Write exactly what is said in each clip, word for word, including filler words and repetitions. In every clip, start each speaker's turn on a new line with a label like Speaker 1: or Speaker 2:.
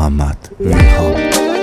Speaker 1: محمد ریحان.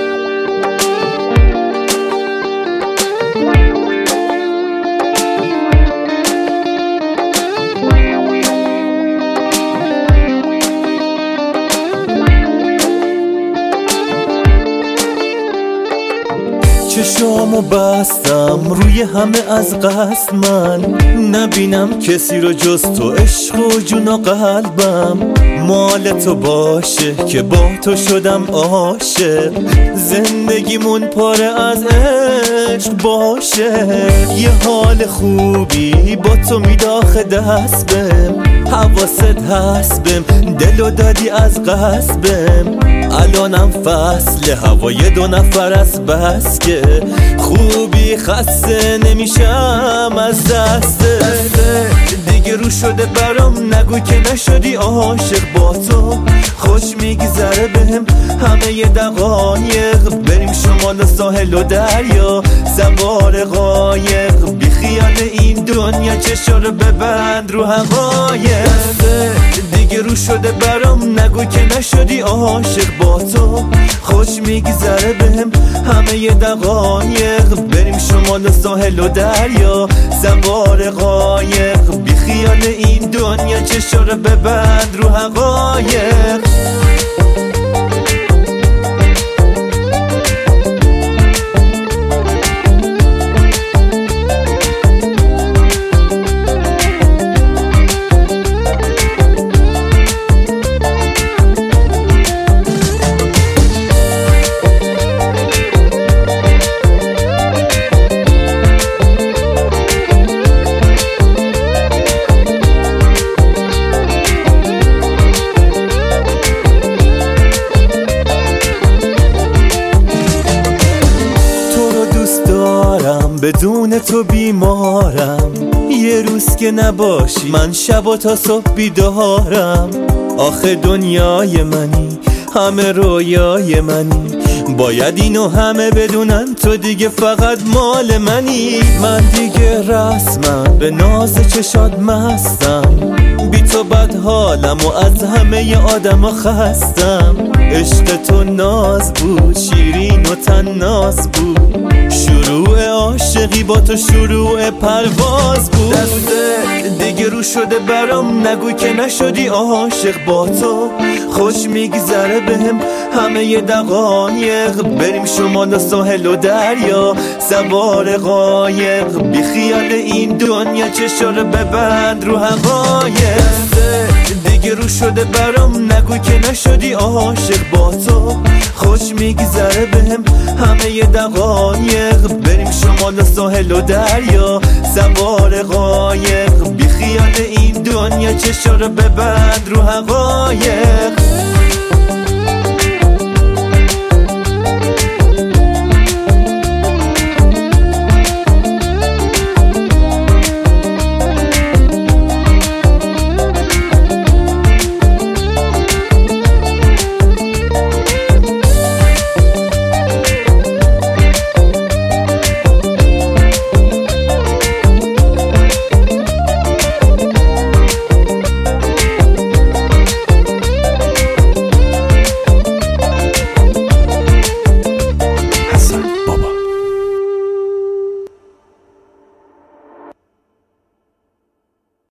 Speaker 2: چشامو بستم روی همه از قصد، من نبینم کسی رو جز تو. عشق و جون و قلبم مال تو باشه که با تو شدم عاشق. زندگیمون پاره از عشق باشه. یه حال خوبی با تو میداخه دست بهم، حواست هست بهم، دلو دادی از قصبم. الانم فصل هوای دو نفر از بس که خوبی خسته نمیشم از دست دیگه. رو شده برام نگو که نشدی عاشق. با تو خوش میگذره بهم همه ی دقایق. بریم شمال ساحل و دریا سوار قایق. بی خیال این دنیا چشا رو ببند رو حقایق. دیگه رو شده برام نگو که نشدی عاشق. با تو خوش میگذره بهم همه ی دقایق. بریم شمال ساحل و دریا سوار قایق. بی خیال این دنیا چشا رو ببند رو حقایق. بدون تو بیمارم، یه روز که نباشی من شب تا صبح بیدارم. آخه دنیای منی، همه رویای منی، باید اینو همه بدونن تو دیگه فقط مال منی. من دیگه رسمم به ناز چشات مستم، بی تو بد حالم و از همه ی آدم ها خستم. عشق تو ناز بود، شیرین و تناز بود، شروع عاشقی با تو شروع پرواز بود. دسته دیگه رو شده برام نگو که نشدی عاشق. با تو خوش میگذره بهم همه ی دقایق. بریم شمال ساحل و دریا سوار قایق. بی خیال این دنیا چشا رو ببند رو حقایق. دیگه رو شده برام نگو که نشدی عاشق. با تو خوش میگذره بهم همه ی دقایق. بریم شمال ساحل و دریا سوار قایق. بی خیال این دنیا چشا رو ببند رو حقایق.